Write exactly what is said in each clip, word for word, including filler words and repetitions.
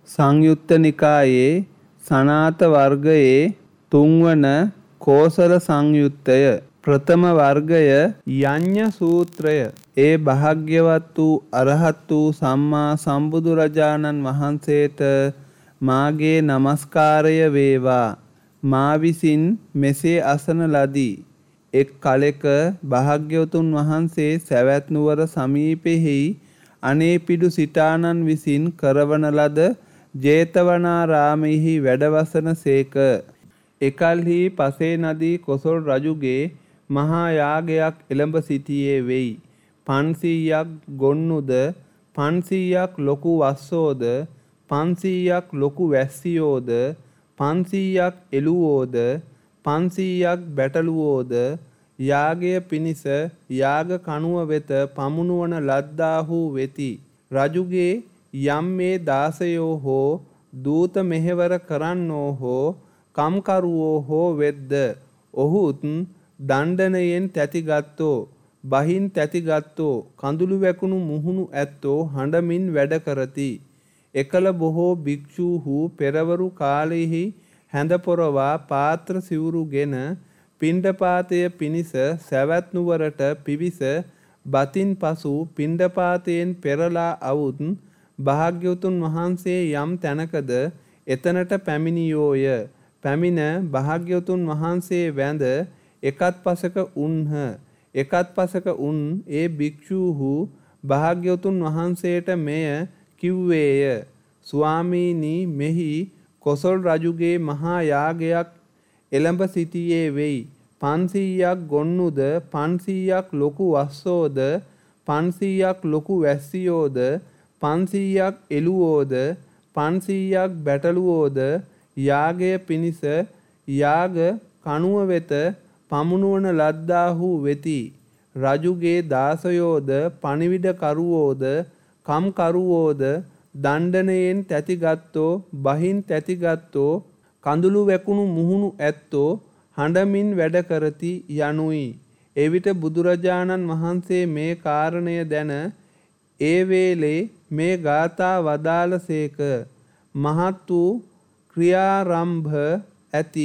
සංයුත්ත නිකායේ සනාත වර්ගයේ තුන්වන කෝසල සංයුත්තය. ප්‍රථම වර්ගය යඤ්ඤ සූත්‍රය. ඒ භාග්‍යවත් වූ අරහත් වූ සම්මා සම්බුදුරජාණන් වහන්සේට මාගේ නමස්කාරය වේවා. මා විසින් මෙසේ අසන ලදී. එක් කලෙක භාග්‍යවතුන් වහන්සේ සවැත් නුවර සමීපෙහි අනේපිඩු සිටානන් විසින් කරවන ලද ජේතවනාරාමෙහි වැඩවසන සේක. එකල්හි පසේ නදී කොසල් රජුගේ මහා යාගයක් එළඹ සිටියේ වෙයි. පන්සීයක් ගොන්නුද, පන්සීයක් ලොකු වස්සෝද, පන්සීයක් ලොකු වැස්සියෝද, පන්සීයක් එළුවෝද, පන්සීයක් බැටළුවෝද යාගය පිණිස යාග කණුව වෙත පමුණුවන ලද්දාහු වෙති. රජුගේ යම් මේ දාසයෝ හෝ දූත මෙහෙවර කරන්නෝ හෝ කම්කරුවෝ හෝ වෙද්ද ඔහුත් දණ්ඩනයෙන් තැතිගත්තෝ, බහින් තැතිගත්තෝ, කඳුළු වැකුණු මුහුණු ඇත්තෝ හඬමින් වැඩ කරති. එකල බොහෝ භික්ෂූහු පෙරවරු කාලෙහි හැඳ පොරවා පාත්‍ර සිවුරුගෙන පිණ්ඩපාතය පිණිස සවැත් නුවරට පිවිස බතින් පසු පිණ්ඩපාතයෙන් පෙරලා අවුත් භාග්‍යවතුන් වහන්සේ යම් තැනකද එතනට පැමිණියෝය. පැමිණ භාග්‍යවතුන් වහන්සේ වැඳ එකත් පසක උන්හ. එකත් පසක උන් ඒ භික්ෂූහු භාග්‍යවතුන් වහන්සේට මෙය කිව්වේය. ස්වාමීනි, මෙහි කොසල් රජුගේ මහා යාගයක් එළඹ සිටියේ වෙයි. පන්සීයක් ගොන්නුද, පන්සීයක් ලොකු වස්සෝද, පන්සීයක් ලොකු වැස්සියෝද, පන්සීයක් එළුවෝද, පන්සීයක් බැටළුවෝද යාගය පිණිස යාග කණුව වෙත පමුණුවන ලද්දාහු වෙති. රජුගේ දාසයෝද, පණිවිඩකරුවෝද, කම්කරුවෝද දණ්ඩනයෙන් තැතිගත්තෝ, බහින් තැතිගත්තෝ, කඳුළු වැකුණු මුහුණු ඇත්තෝ හඬමින් වැඩ කරති යනුයි. එවිට බුදුරජාණන් වහන්සේ මේ කාරණය දැන ඒ වේලේ මේ ගාථා වදාළසේක. මහත් වූ ක්‍රියාරම්භ ඇති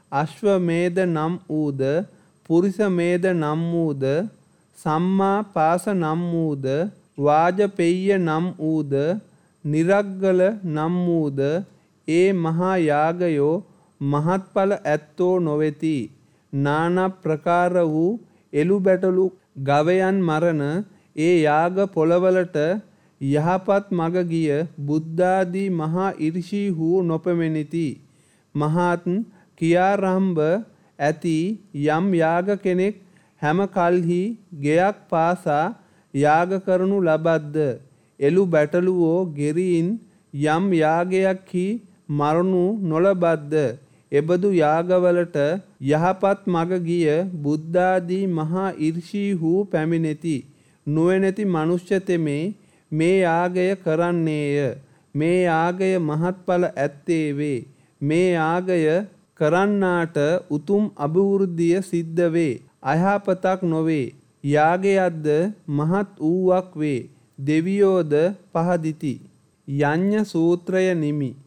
අශ්වමේධ නම් වූද, පුරිසමේධ නම් වූද, සම්මා පාස නම් වූද, වාජපෙය්‍ය නම් වූද, නිරග්ගල නම් වූද ඒ මහා යාගයෝ මහත්ඵල ඇත්තෝ නොවෙති. නානා ප්‍රකාර වූ එළු බැටළු ගවයන් මරණ ඒ යාග පොළවලට යහපත් මග ගිය බුද්ධාදී මහා ඍෂිහු නොපෙමෙනිති. මහත් ක්‍රියාරම්භ ඇති යම් යාග කෙනෙක් හැම කල්හි ගෙයක් පාසා යාග කරනු ලබද්ද, එළු බැටළුවෝ ගෙරීන් යම් යාගයක්හි මරණු නොලබද්ද, එබඳු යාගවලට යහපත් මග ගිය බුද්ධාදී මහා ඍෂිහු පැමිණෙති. නුවණැති මනුෂ්‍ය තෙමේ මේ යාගය කරන්නේය. මේ යාගය මහත්ඵල ඇත්තේ වේ. මේ යාගය කරන්නාට උතුම් අභිවෘද්ධිය සිද්ධ වේ. අයහපතක් නොවේ. යාගයක්ද මහත් වූවක් වේ. දෙවියෝද පහදිති. යඤ්ඤ සූත්‍රය නිමි.